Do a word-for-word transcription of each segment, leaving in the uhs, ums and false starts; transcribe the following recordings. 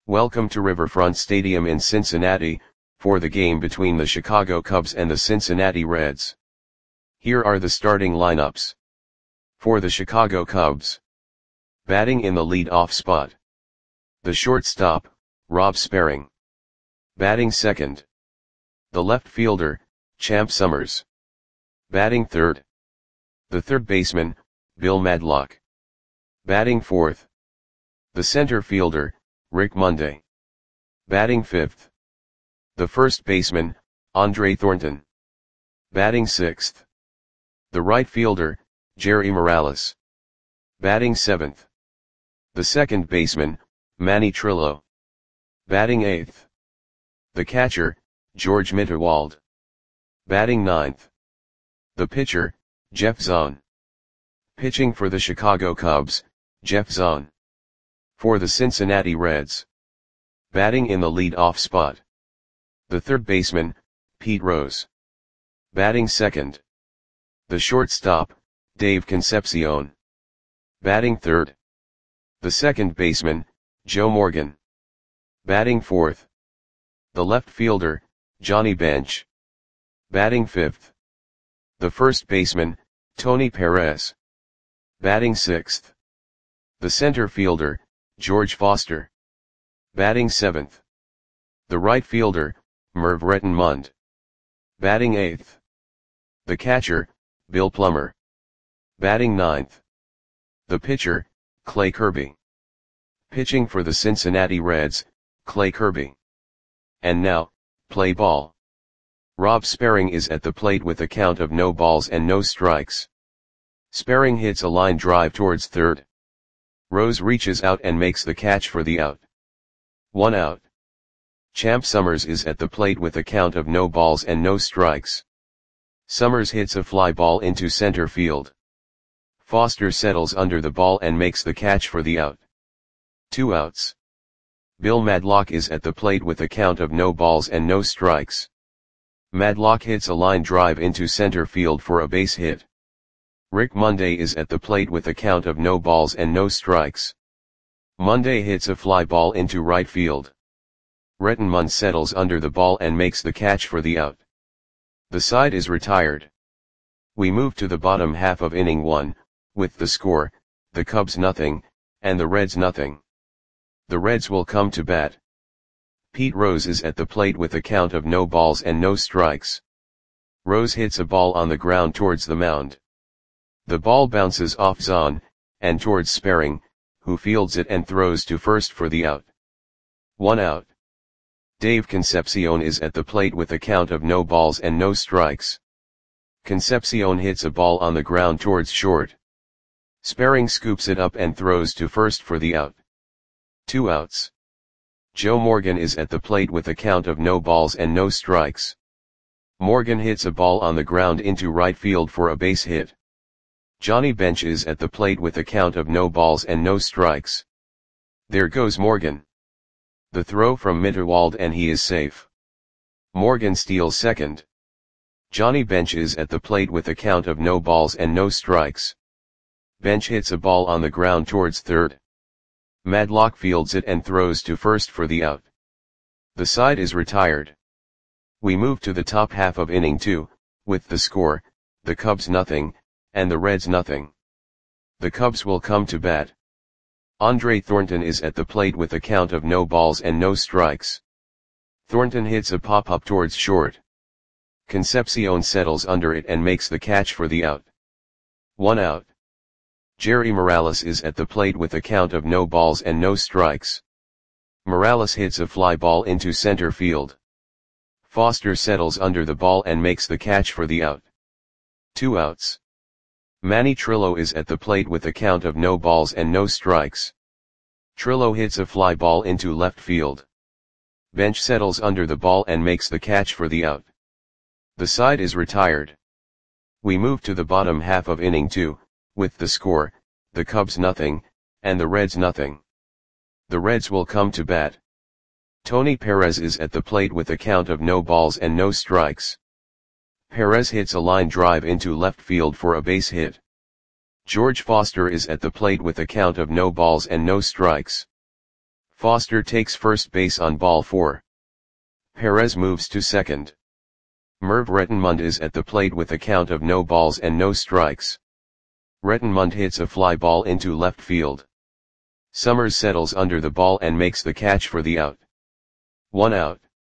Welcome to Riverfront Stadium in Cincinnati, for the game between the Chicago Cubs and the Cincinnati Reds. Here are the starting lineups. For the Chicago Cubs. Batting in the lead-off spot. The shortstop, Rob Sperring. Batting second. The left fielder, Champ Summers. Batting third. The third baseman, Bill Madlock. Batting fourth. The center fielder, Rick Monday. Batting fifth. The first baseman, Andre Thornton. Batting sixth. The right fielder, Jerry Morales. Batting seventh. The second baseman, Manny Trillo. Batting eighth. The catcher, George Mitterwald. Batting ninth. The pitcher, Jeff Zahn. Pitching for the Chicago Cubs, Jeff Zahn. For the Cincinnati Reds. Batting in the lead-off spot. The third baseman, Pete Rose. Batting second. The shortstop, Dave Concepcion. Batting third. The second baseman, Joe Morgan. Batting fourth. The left fielder, Johnny Bench. Batting fifth. The first baseman, Tony Perez. Batting sixth. The center fielder, George Foster. Batting seventh. The right fielder, Merv Rettenmund. Batting eighth. The catcher, Bill Plummer. Batting ninth. The pitcher, Clay Kirby. Pitching for the Cincinnati Reds, Clay Kirby. And now, play ball. Rob Sperring is at the plate with a count of no balls and no strikes. Sperring hits a line drive towards third. Rose reaches out and makes the catch for the out. One out. Champ Summers is at the plate with a count of no balls and no strikes. Summers hits a fly ball into center field. Foster settles under the ball and makes the catch for the out. Two outs. Bill Madlock is at the plate with a count of no balls and no strikes. Madlock hits a line drive into center field for a base hit. Rick Monday is at the plate with a count of no balls and no strikes. Monday hits a fly ball into right field. Rettenmund settles under the ball and makes the catch for the out. The side is retired. We move to the bottom half of inning one, with the score, the Cubs nothing, and the Reds nothing. The Reds will come to bat. Pete Rose is at the plate with a count of no balls and no strikes. Rose hits a ball on the ground towards the mound. The ball bounces off Zahn, and towards Sperring, who fields it and throws to first for the out. One out. Dave Concepcion is at the plate with a count of no balls and no strikes. Concepcion hits a ball on the ground towards short. Sperring scoops it up and throws to first for the out. Two outs. Joe Morgan is at the plate with a count of no balls and no strikes. Morgan hits a ball on the ground into right field for a base hit. Johnny Bench is at the plate with a count of no balls and no strikes. There goes Morgan. The throw from Mitterwald and he is safe. Morgan steals second. Johnny Bench is at the plate with a count of no balls and no strikes. Bench hits a ball on the ground towards third. Madlock fields it and throws to first for the out. The side is retired. We move to the top half of inning two, with the score, the Cubs nothing, and the Reds nothing. The Cubs will come to bat. Andre Thornton is at the plate with a count of no balls and no strikes. Thornton hits a pop-up towards short. Concepcion settles under it and makes the catch for the out. One out. Jerry Morales is at the plate with a count of no balls and no strikes. Morales hits a fly ball into center field. Foster settles under the ball and makes the catch for the out. Two outs. Manny Trillo is at the plate with a count of no balls and no strikes. Trillo hits a fly ball into left field. Bench settles under the ball and makes the catch for the out. The side is retired. We move to the bottom half of inning two, with the score, the Cubs nothing, and the Reds nothing. The Reds will come to bat. Tony Perez is at the plate with a count of no balls and no strikes. Perez hits a line drive into left field for a base hit. George Foster is at the plate with a count of no balls and no strikes. Foster takes first base on ball four. Perez moves to second. Merv Rettenmund is at the plate with a count of no balls and no strikes. Rettenmund hits a fly ball into left field. Summers settles under the ball and makes the catch for the out. One out.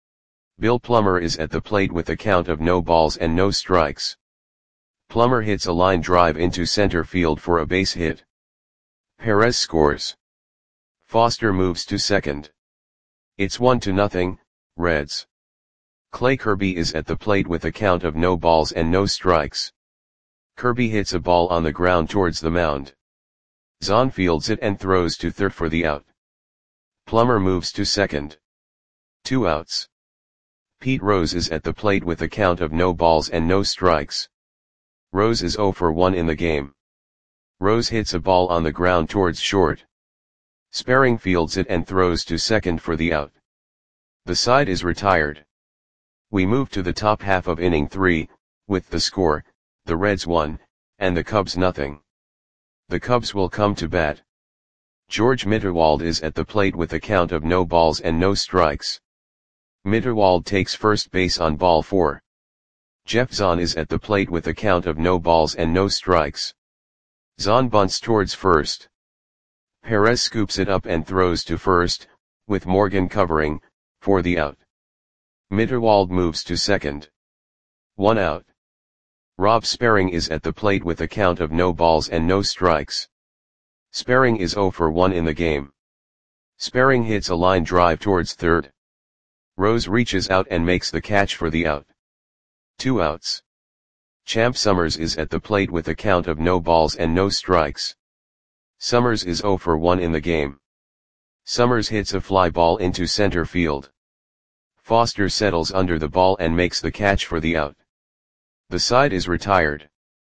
Bill Plummer is at the plate with a count of no balls and no strikes. Plummer hits a line drive into center field for a base hit. Perez scores. Foster moves to second. It's one to nothing, Reds. Clay Kirby is at the plate with a count of no balls and no strikes. Kirby hits a ball on the ground towards the mound. Zahn fields it and throws to third for the out. Plummer moves to second. Two outs. Pete Rose is at the plate with a count of no balls and no strikes. Rose is oh for one in the game. Rose hits a ball on the ground towards short. Sparring fields it and throws to second for the out. The side is retired. We move to the top half of inning three, with the score, the Reds one, and the Cubs nothing. The Cubs will come to bat. George Mitterwald is at the plate with a count of no balls and no strikes. Mitterwald takes first base on ball four. Jeff Zahn is at the plate with a count of no balls and no strikes. Zahn bunts towards first. Perez scoops it up and throws to first, with Morgan covering, for the out. Mitterwald moves to second. One out. Rob Sparring is at the plate with a count of no balls and no strikes. Sparring is oh for one in the game. Sparring hits a line drive towards third. Rose reaches out and makes the catch for the out. Two outs. Champ Summers is at the plate with a count of no balls and no strikes. Summers is oh for one in the game. Summers hits a fly ball into center field. Foster settles under the ball and makes the catch for the out. The side is retired.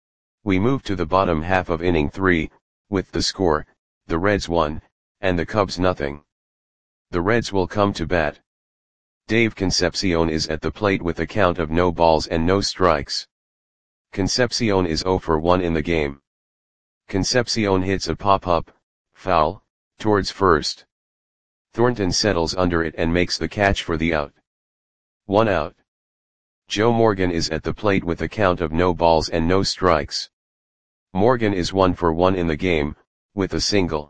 We move to the bottom half of inning three, with the score, the Reds one, and the Cubs nothing. The Reds will come to bat. Dave Concepcion is at the plate with a count of no balls and no strikes. Concepcion is oh for one in the game. Concepcion hits a pop-up, foul, towards first. Thornton settles under it and makes the catch for the out. One out. Joe Morgan is at the plate with a count of no balls and no strikes. Morgan is one for one in the game, with a single.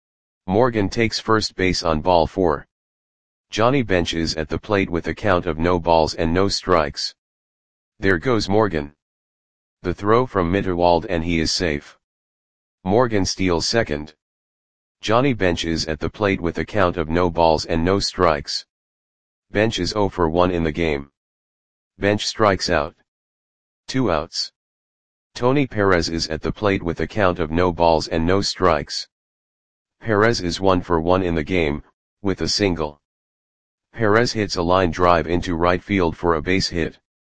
Morgan takes first base on ball four. Johnny Bench is at the plate with a count of no balls and no strikes. There goes Morgan. The throw from Mitterwald and he is safe. Morgan steals second. Johnny Bench is at the plate with a count of no balls and no strikes. Bench is oh for one in the game. Bench strikes out. Two outs. Tony Perez is at the plate with a count of no balls and no strikes. Perez is one for one in the game, with a single. Perez hits a line drive into right field for a base hit.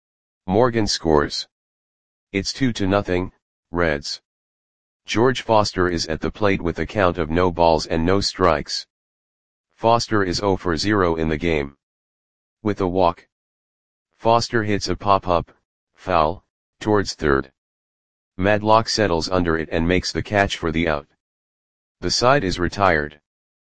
Morgan scores. It's two to nothing, Reds. George Foster is at the plate with a count of no balls and no strikes. Foster is oh for zero in the game. With a walk. Foster hits a pop-up, foul, towards third. Madlock settles under it and makes the catch for the out. The side is retired.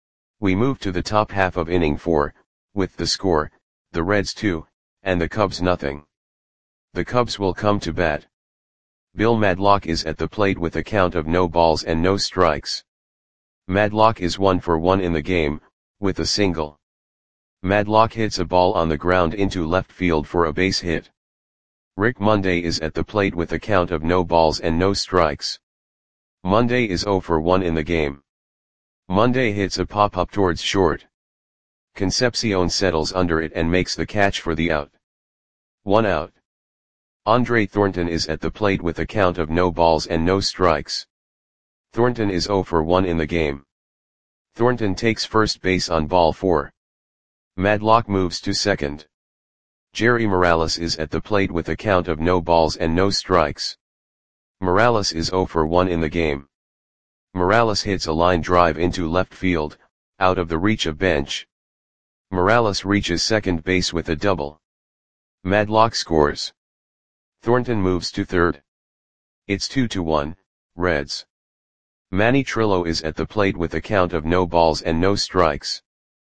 We move to the top half of inning four, with the score, the Reds two, and the Cubs nothing. The Cubs will come to bat. Bill Madlock is at the plate with a count of no balls and no strikes. Madlock is one for one in the game, with a single. Madlock hits a ball on the ground into left field for a base hit. Rick Monday is at the plate with a count of no balls and no strikes. Monday is oh for one in the game. Monday hits a pop-up towards short. Concepcion settles under it and makes the catch for the out. One out. Andre Thornton is at the plate with a count of no balls and no strikes. Thornton is oh for one in the game. Thornton takes first base on ball four. Madlock moves to second. Jerry Morales is at the plate with a count of no balls and no strikes. Morales is oh for one in the game. Morales hits a line drive into left field, out of the reach of Bench. Morales reaches second base with a double. Madlock scores. Thornton moves to third. It's two to one, Reds. Manny Trillo is at the plate with a count of no balls and no strikes.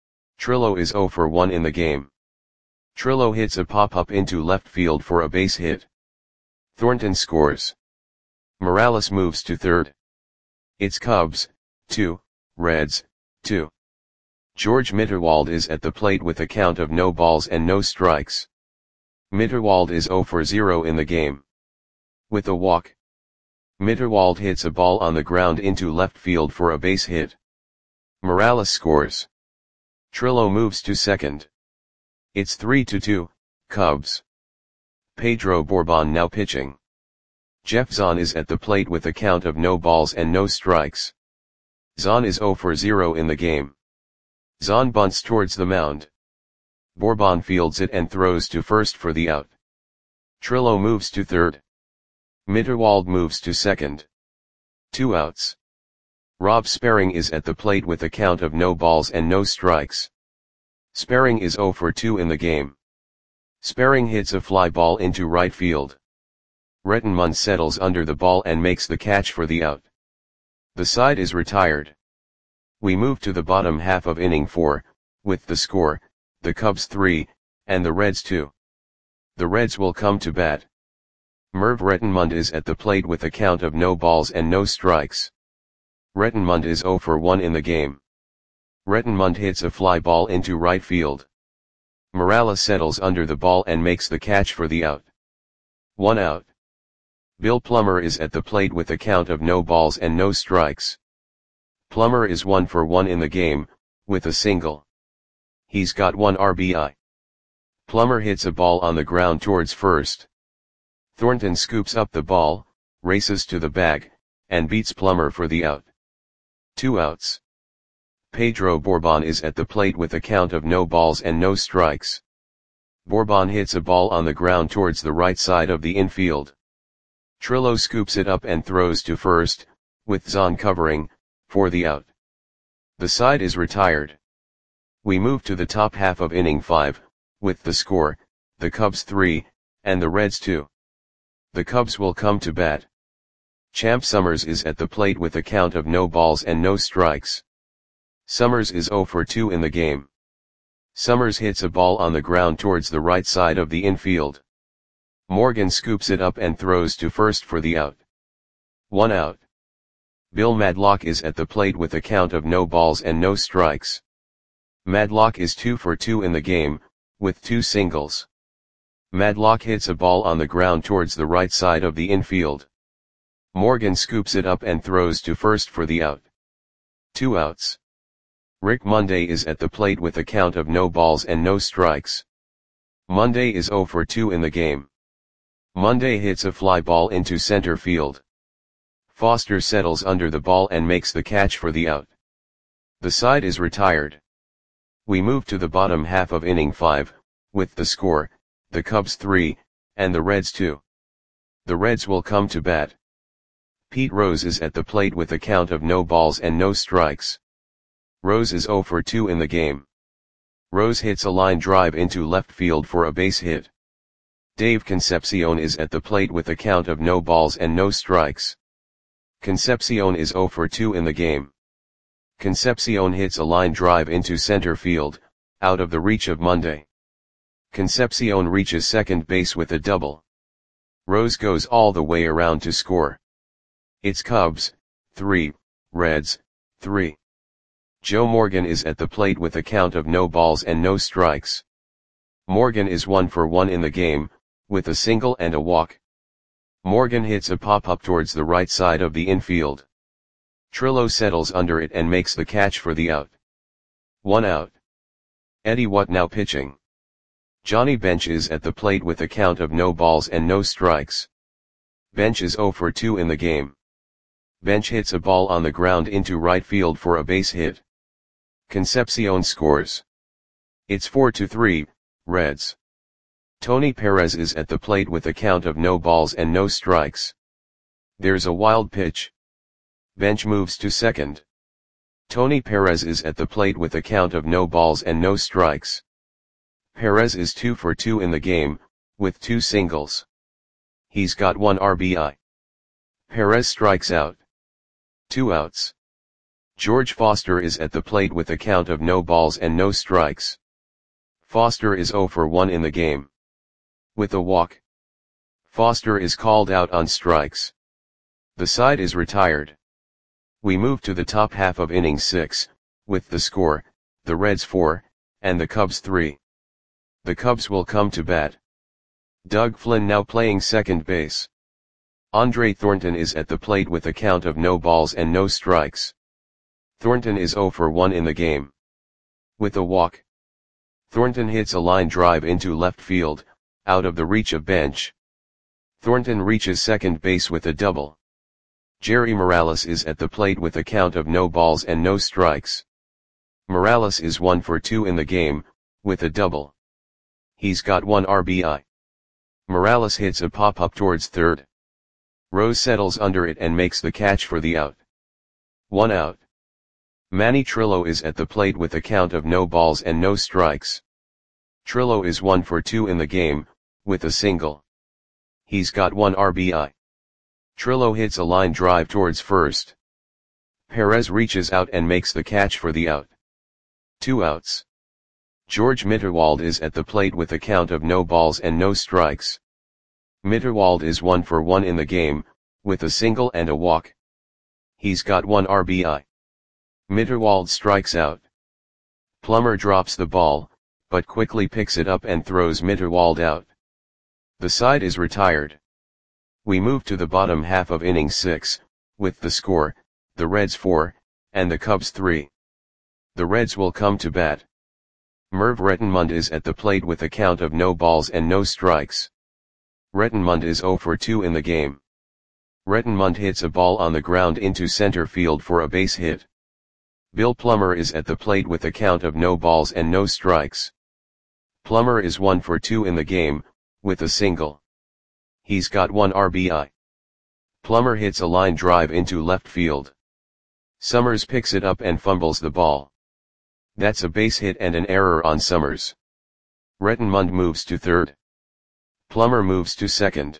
Trillo is zero for one in the game. Trillo hits a pop-up into left field for a base hit. Thornton scores. Morales moves to third. It's Cubs, two, Reds, two. George Mitterwald is at the plate with a count of no balls and no strikes. Mitterwald is zero for zero in the game. With a walk, Mitterwald hits a ball on the ground into left field for a base hit. Morales scores. Trillo moves to second. It's three to two, Cubs. Pedro Borbon now pitching. Jeff Zahn is at the plate with a count of no balls and no strikes. Zahn is zero for zero in the game. Zahn bunts towards the mound. Borbon fields it and throws to first for the out. Trillo moves to third. Mitterwald moves to second. Two outs. Rob Sperring is at the plate with a count of no balls and no strikes. Sperring is zero for two in the game. Sperring hits a fly ball into right field. Rettenmund settles under the ball and makes the catch for the out. The side is retired. We move to the bottom half of inning four, with the score, the Cubs three, and the Reds two. The Reds will come to bat. Merv Rettenmund is at the plate with a count of no balls and no strikes. Rettenmund is zero for one in the game. Rettenmund hits a fly ball into right field. Morales settles under the ball and makes the catch for the out. One out. Bill Plummer is at the plate with a count of no balls and no strikes. Plummer is one for one in the game, with a single. He's got one R B I. Plummer hits a ball on the ground towards first. Thornton scoops up the ball, races to the bag, and beats Plummer for the out. Two outs. Pedro Borbon is at the plate with a count of no balls and no strikes. Borbon hits a ball on the ground towards the right side of the infield. Trillo scoops it up and throws to first, with Zahn covering, for the out. The side is retired. We move to the top half of inning five, with the score, the Cubs three, and the Reds two. The Cubs will come to bat. Champ Summers is at the plate with a count of no balls and no strikes. Summers is zero for two in the game. Summers hits a ball on the ground towards the right side of the infield. Morgan scoops it up and throws to first for the out. One out. Bill Madlock is at the plate with a count of no balls and no strikes. Madlock is two for two in the game, with two singles. Madlock hits a ball on the ground towards the right side of the infield. Morgan scoops it up and throws to first for the out. Two outs. Rick Monday is at the plate with a count of no balls and no strikes. Monday is zero for two in the game. Monday hits a fly ball into center field. Foster settles under the ball and makes the catch for the out. The side is retired. We move to the bottom half of inning five, with the score, the Cubs three, and the Reds two. The Reds will come to bat. Pete Rose is at the plate with a count of no balls and no strikes. Rose is zero for two in the game. Rose hits a line drive into left field for a base hit. Dave Concepcion is at the plate with a count of no balls and no strikes. Concepcion is zero for two in the game. Concepcion hits a line drive into center field, out of the reach of Monday. Concepcion reaches second base with a double. Rose goes all the way around to score. It's Cubs, three, Reds, three. Joe Morgan is at the plate with a count of no balls and no strikes. Morgan is one for one in the game, with a single and a walk. Morgan hits a pop-up towards the right side of the infield. Trillo settles under it and makes the catch for the out. One out. Eddie Watt now pitching. Johnny Bench is at the plate with a count of no balls and no strikes. Bench is zero for two in the game. Bench hits a ball on the ground into right field for a base hit. Concepcion scores. It's four to three, Reds. Tony Perez is at the plate with a count of no balls and no strikes. There's a wild pitch. Bench moves to second. Tony Perez is at the plate with a count of no balls and no strikes. Perez is two for two in the game, with two singles. He's got one R B I. Perez strikes out. Two outs. George Foster is at the plate with a count of no balls and no strikes. Foster is zero for one in the game. With a walk, Foster is called out on strikes. The side is retired. We move to the top half of inning six, with the score, the Reds four, and the Cubs three. The Cubs will come to bat. Doug Flynn now playing second base. Andre Thornton is at the plate with a count of no balls and no strikes. Thornton is zero for one in the game. With a walk, Thornton hits a line drive into left field, out of the reach of bench. Thornton reaches second base with a double. Jerry Morales is at the plate with a count of no balls and no strikes. Morales is one for two in the game, with a double. He's got one R B I. Morales hits a pop-up towards third. Rose settles under it and makes the catch for the out. One out. Manny Trillo is at the plate with a count of no balls and no strikes. Trillo is one for two in the game, with a single. He's got one R B I. Trillo hits a line drive towards first. Perez reaches out and makes the catch for the out. Two outs. George Mitterwald is at the plate with a count of no balls and no strikes. Mitterwald is one for one in the game, with a single and a walk. He's got one R B I. Mitterwald strikes out. Plummer drops the ball, but quickly picks it up and throws Mitterwald out. The side is retired. We move to the bottom half of inning six, with the score, the Reds four, and the Cubs three. The Reds will come to bat. Merv Rettenmund is at the plate with a count of no balls and no strikes. Rettenmund is zero for two in the game. Rettenmund hits a ball on the ground into center field for a base hit. Bill Plummer is at the plate with a count of no balls and no strikes. Plummer is one for two in the game, with a single. He's got one R B I. Plummer hits a line drive into left field. Summers picks it up and fumbles the ball. That's a base hit and an error on Summers. Rettenmund moves to third. Plummer moves to second.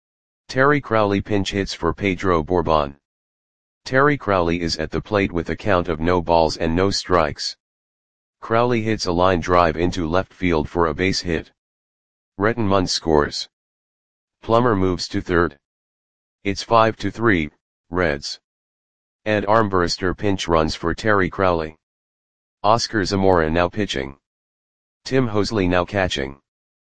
Terry Crowley pinch hits for Pedro Bourbon. Terry Crowley is at the plate with a count of no balls and no strikes. Crowley hits a line drive into left field for a base hit. Rettenmund scores. Plummer moves to third. It's five to three, Reds. Ed Armbruster pinch runs for Terry Crowley. Oscar Zamora now pitching. Tim Hosley now catching.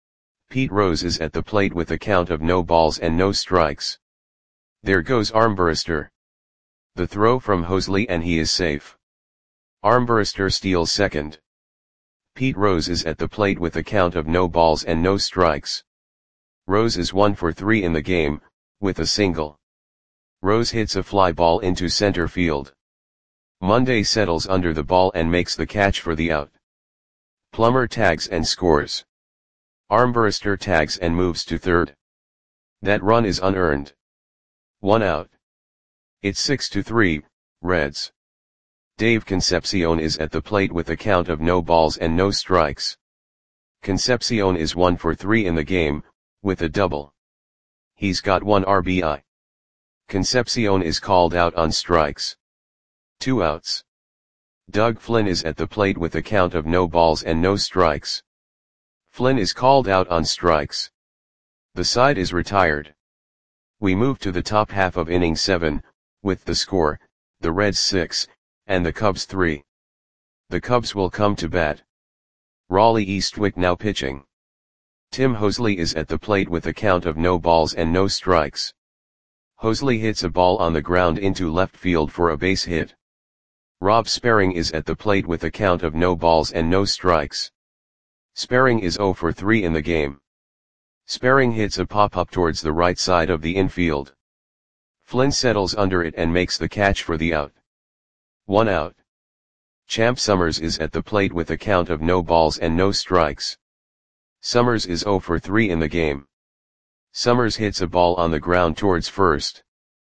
Pete Rose is at the plate with a count of no balls and no strikes. There goes Armbruster. The throw from Hosley and he is safe. Armbruster steals second. Pete Rose is at the plate with a count of no balls and no strikes. Rose is one for three in the game, with a single. Rose hits a fly ball into center field. Monday settles under the ball and makes the catch for the out. Plummer tags and scores. Armbruster tags and moves to third. That run is unearned. One out. It's six to three, Reds. Dave Concepcion is at the plate with a count of no balls and no strikes. Concepcion is one for three in the game, with a double. He's got one R B I. Concepcion is called out on strikes. Two outs. Doug Flynn is at the plate with a count of no balls and no strikes. Flynn is called out on strikes. The side is retired. We move to the top half of inning seven, with the score, the Reds six, and the Cubs three. The Cubs will come to bat. Raleigh Eastwick now pitching. Tim Hosley is at the plate with a count of no balls and no strikes. Hosley hits a ball on the ground into left field for a base hit. Rob Sperring is at the plate with a count of no balls and no strikes. Sperring is zero for three in the game. Sperring hits a pop-up towards the right side of the infield. Flynn settles under it and makes the catch for the out. One out. Champ Summers is at the plate with a count of no balls and no strikes. Summers is zero for three in the game. Summers hits a ball on the ground towards first.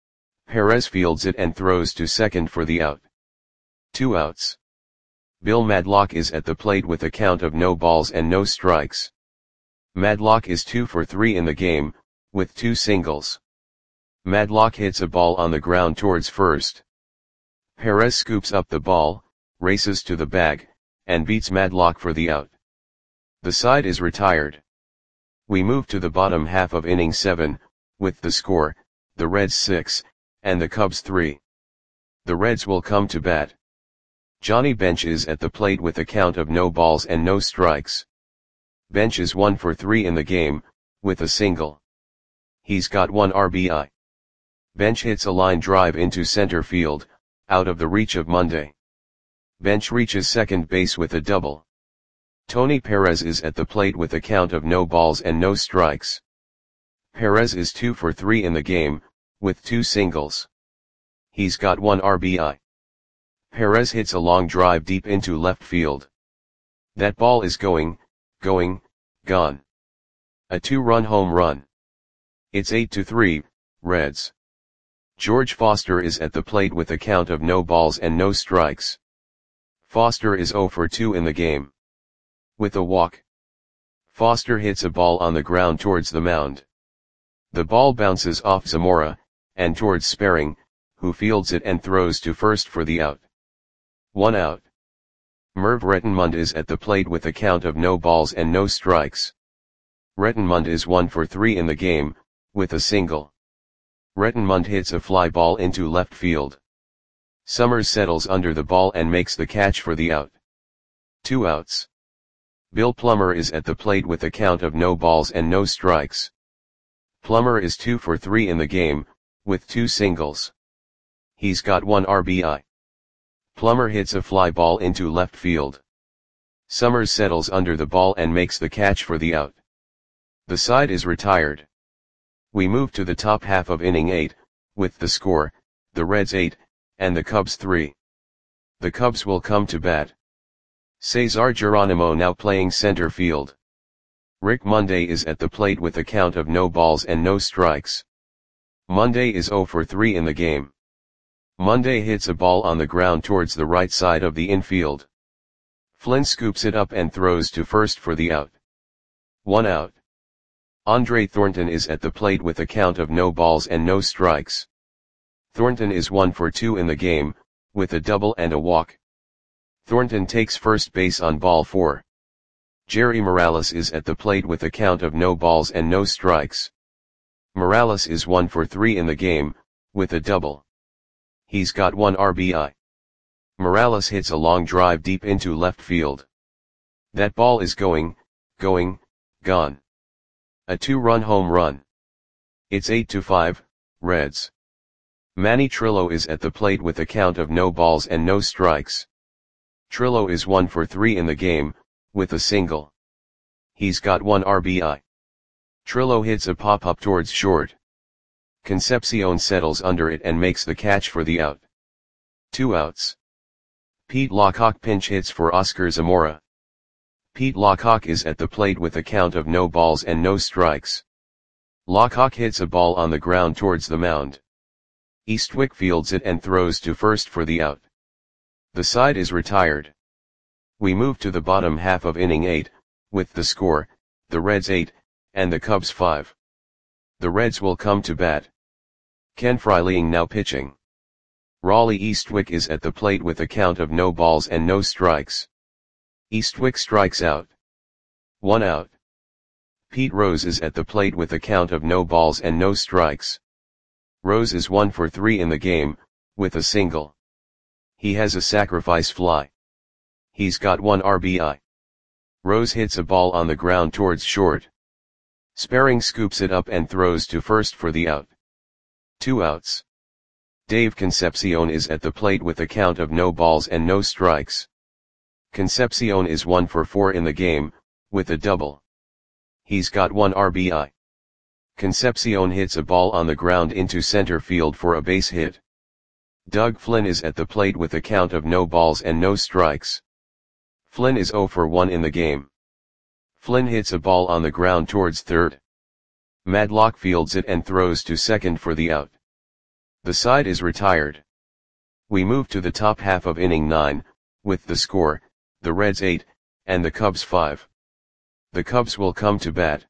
Perez fields it and throws to second for the out. Two outs. Bill Madlock is at the plate with a count of no balls and no strikes. Madlock is two for three in the game, with two singles. Madlock hits a ball on the ground towards first. Perez scoops up the ball, races to the bag, and beats Madlock for the out. The side is retired. We move to the bottom half of inning seven, with the score, the Reds six, and the Cubs three. The Reds will come to bat. Johnny Bench is at the plate with a count of no balls and no strikes. Bench is one for three in the game, with a single. He's got one R B I. Bench hits a line drive into center field, out of the reach of Monday. Bench reaches second base with a double. Tony Perez is at the plate with a count of no balls and no strikes. Perez is two for three in the game, with two singles. He's got one R B I. Perez hits a long drive deep into left field. That ball is going, going, gone. A two-run home run. It's eight to three, Reds. George Foster is at the plate with a count of no balls and no strikes. Foster is zero for two in the game. With a walk. Foster hits a ball on the ground towards the mound. The ball bounces off Zamora, and towards Sparring, who fields it and throws to first for the out. One out. Merv Rettenmund is at the plate with a count of no balls and no strikes. Rettenmund is one for three in the game, with a single. Rettenmund hits a fly ball into left field. Summers settles under the ball and makes the catch for the out. Two outs. Bill Plummer is at the plate with a count of no balls and no strikes. Plummer is two for three in the game, with two singles. He's got one R B I. Plummer hits a fly ball into left field. Summers settles under the ball and makes the catch for the out. The side is retired. We move to the top half of inning eight, with the score, the Reds eight, and the Cubs three. The Cubs will come to bat. Cesar Geronimo now playing center field. Rick Monday is at the plate with a count of no balls and no strikes. Monday is zero for three in the game. Monday hits a ball on the ground towards the right side of the infield. Flynn scoops it up and throws to first for the out. One out. Andre Thornton is at the plate with a count of no balls and no strikes. Thornton is one for two in the game, with a double and a walk. Thornton takes first base on ball four. Jerry Morales is at the plate with a count of no balls and no strikes. Morales is one for three in the game, with a double. He's got one R B I. Morales hits a long drive deep into left field. That ball is going, going, gone. A two-run home run. It's eight to five, Reds. Manny Trillo is at the plate with a count of no balls and no strikes. Trillo is one for three in the game, with a single. He's got one R B I. Trillo hits a pop-up towards short. Concepcion settles under it and makes the catch for the out. Two outs. Pete Lockock pinch hits for Oscar Zamora. Pete Lockock is at the plate with a count of no balls and no strikes. Lockock hits a ball on the ground towards the mound. Eastwick fields it and throws to first for the out. The side is retired. We move to the bottom half of inning eight, with the score, the Reds eight, and the Cubs five. The Reds will come to bat. Ken Freiling now pitching. Raleigh Eastwick is at the plate with a count of no balls and no strikes. Eastwick strikes out. One out. Pete Rose is at the plate with a count of no balls and no strikes. Rose is one for three in the game, with a single. He has a sacrifice fly. He's got one R B I. Rose hits a ball on the ground towards short. Sparring scoops it up and throws to first for the out. Two outs. Dave Concepcion is at the plate with a count of no balls and no strikes. Concepcion is one for four in the game, with a double. He's got one R B I. Concepcion hits a ball on the ground into center field for a base hit. Doug Flynn is at the plate with a count of no balls and no strikes. Flynn is zero for one in the game. Flynn hits a ball on the ground towards third. Madlock fields it and throws to second for the out. The side is retired. We move to the top half of inning nine, with the score, the Reds eight, and the Cubs five. The Cubs will come to bat.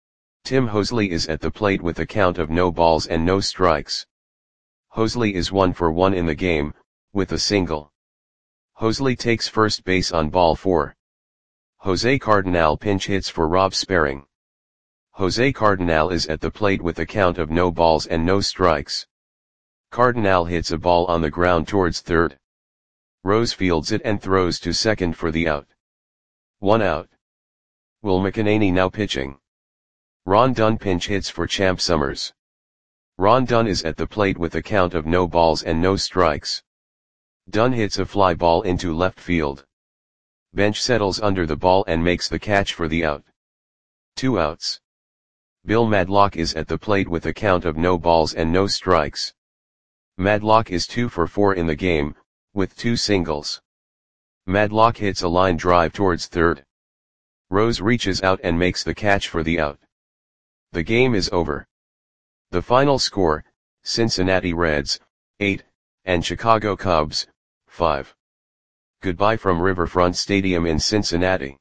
Tim Hosley is at the plate with a count of no balls and no strikes. Hosley is one for one in the game, with a single. Hoseley takes first base on ball four. Jose Cardinal pinch hits for Rob Sparring. Jose Cardinal is at the plate with a count of no balls and no strikes. Cardinal hits a ball on the ground towards third. Rose fields it and throws to second for the out. One out. Will McEnany now pitching. Ron Dunn pinch hits for Champ Summers. Ron Dunn is at the plate with a count of no balls and no strikes. Dunn hits a fly ball into left field. Bench settles under the ball and makes the catch for the out. Two outs. Bill Madlock is at the plate with a count of no balls and no strikes. Madlock is two for four in the game, with two singles. Madlock hits a line drive towards third. Rose reaches out and makes the catch for the out. The game is over. The final score, Cincinnati Reds, eight, and Chicago Cubs, five. Goodbye from Riverfront Stadium in Cincinnati.